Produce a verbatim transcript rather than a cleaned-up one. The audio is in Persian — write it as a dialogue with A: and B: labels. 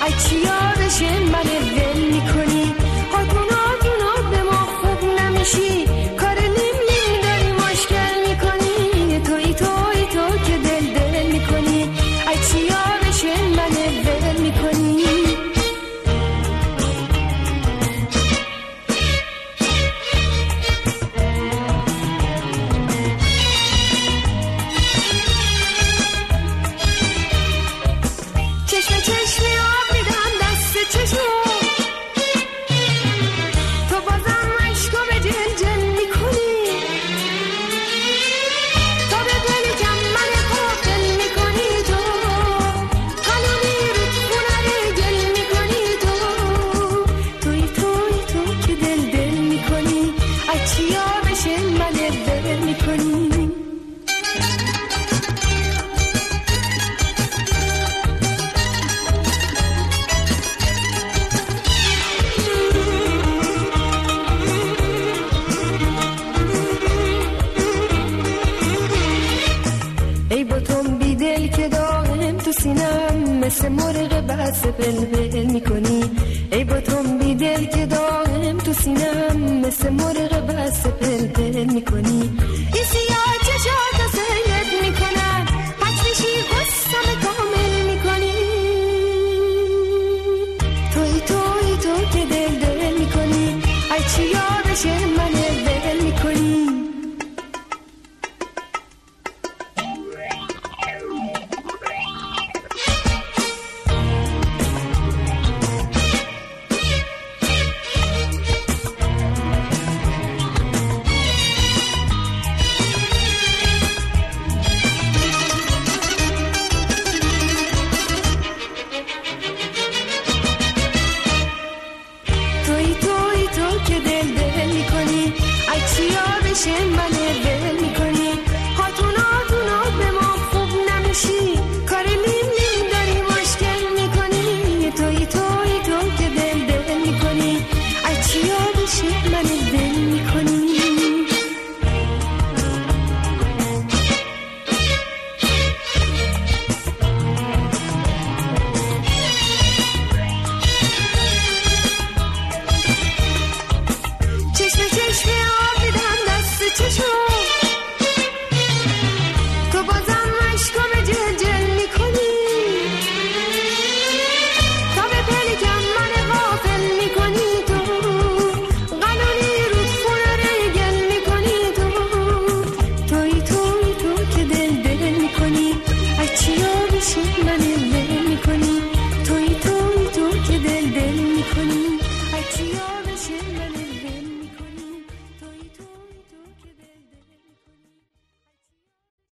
A: ای چی یادش من ول میکنی هاتون هاتون به ما خوب نمیشی کار نیم نیم داری مشکل میکنی توی توی تو که دل دل میکنی ای چی یادش من ول میکنی مثل مرغ بس بلبل میکنی ای با تو بیدل که دائم تو سینم مثل مرغ بس بلبل میکنی این سیاه چشات سیلت میکنن پس میشی قصم کامل میکنی توی توی تو که دل دل میکنی ای چی یادشه من